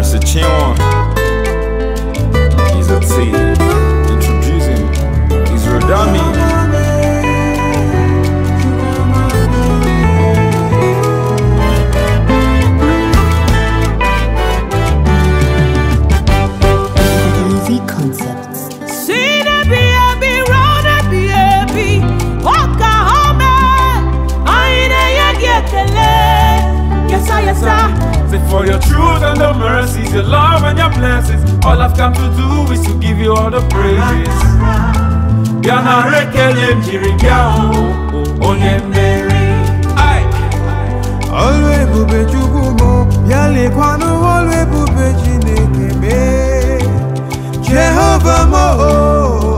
Mercy Chinwan. He's a T. Introducing Israel Dami. Say for your truth and your mercies, your love and your blessings, all I've come to do is to give you all the praises. Yana rekelem jirigyao, onyemeri. Always bube chukumo, yale kwano always bube chinekeme. Jehovah mo.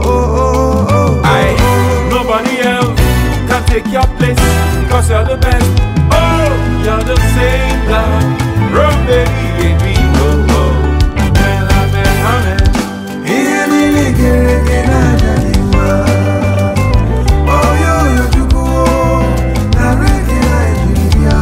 Nobody else can take your place, cause you're the best. Oh, you're the same God. Run, baby, oh, oh. Amen, amen, amen. Ini ligere na jaliwa. Oh, yo, chukumo, na reke na jibia.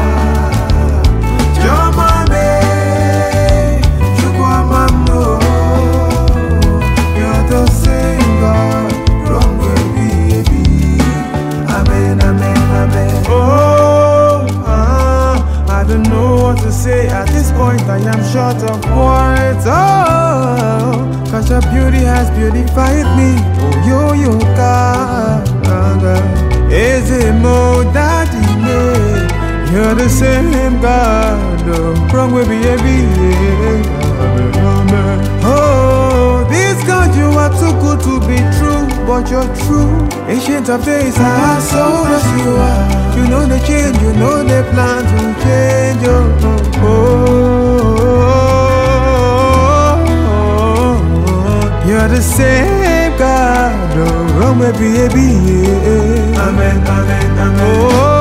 Jama me, chukwama mo. You're the same God. Run, baby. Amen, amen, amen. Oh. I don't know what to say at this point. I am short of words. Oh, cause your beauty has beautified me. Oh, yo, God. Is it more daddy? You're the same God. Oh, wrong with baby. Oh, this God, you are too good to be true. But you're true. Ancient of days, I saw as you are. You know the change, you know the plan to change. You're the same God. Oh, baby. Amen, amen, amen.